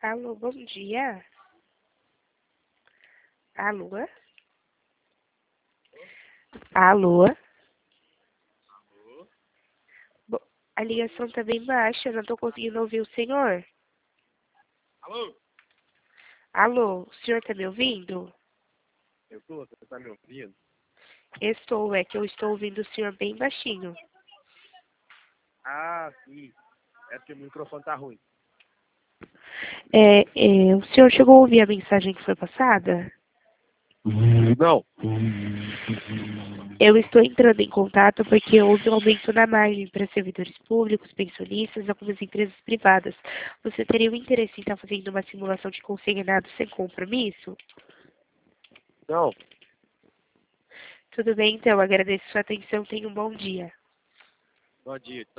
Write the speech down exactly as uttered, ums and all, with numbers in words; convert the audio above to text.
Alô, bom dia. Alô? Alô? Bo- A ligação está bem baixa, eu não estou conseguindo ouvir o senhor. Alô? Alô, o senhor está me ouvindo? Eu tô, você tá me ouvindo? Estou, é que eu estou ouvindo o senhor bem baixinho. Ah, sim. É porque o microfone tá ruim. É, é, o senhor chegou a ouvir a mensagem que foi passada? Não. Eu estou entrando em contato porque houve um aumento na margem para servidores públicos, pensionistas e algumas empresas privadas. Você teria o interesse em estar fazendo uma simulação de consignado sem compromisso? Não. Tudo bem, então. Agradeço sua atenção. Tenha um bom dia. Bom dia.